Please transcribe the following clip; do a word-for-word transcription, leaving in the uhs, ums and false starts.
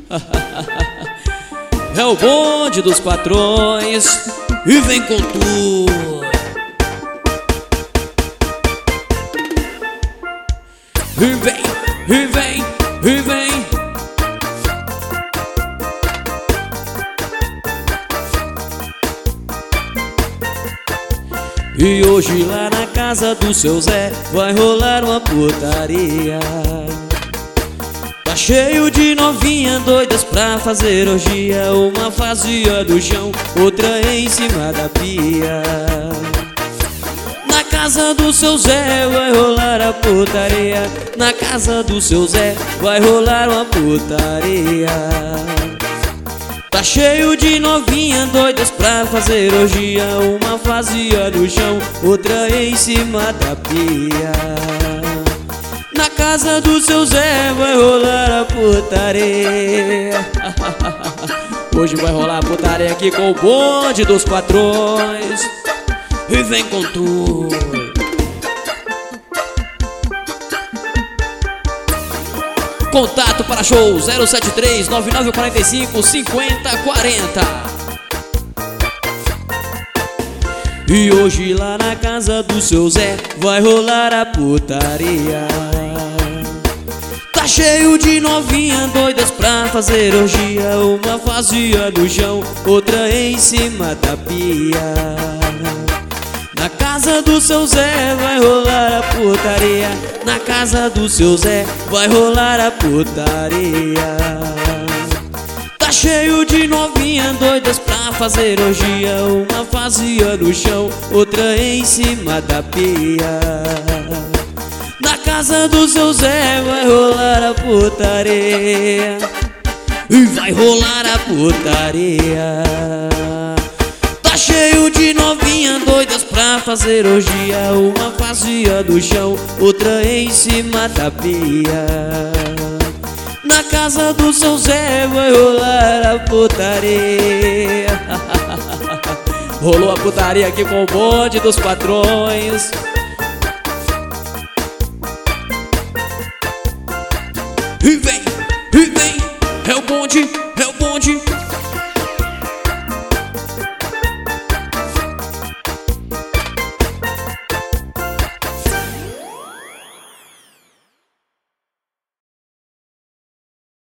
É o bonde dos patrões e vem com tudo. E vem, e vem, e vem. E hoje lá na casa do seu Zé vai rolar uma putaria. Tá cheio de novinha doidas pra fazer orgia. Uma fazia no chão, outra em cima da pia. Na casa do seu Zé vai rolar a putaria. Na casa do seu Zé vai rolar uma putaria. Tá cheio de novinha doidas pra fazer orgia. Uma fazia no chão, outra em cima da pia. Na casa do seu Zé vai rolar a putaria. Hoje vai rolar a putaria aqui com o bonde dos patrões e vem com tudo. Contato para show zero sete três nove nove quatro cinco cinco zero quatro zero. E hoje lá na casa do seu Zé vai rolar a putaria. Tá cheio de novinha doidas pra fazer orgia. Uma fazia no chão, outra em cima da pia. Na casa do seu Zé vai rolar a putaria. Na casa do seu Zé vai rolar a putaria. Tá cheio de novinha doidas pra fazer orgia. Uma fazia no chão, outra em cima da pia. Na casa do seu Zé vai rolar a putaria. E vai rolar a putaria. Tá cheio de novinha doidas pra fazer orgia. Uma fazia no chão, outra em cima da pia. Na casa do seu Zé vai rolar a putaria. Rolou a putaria aqui com o bonde dos patrões. E vem, e vem, é o bonde, é o bonde.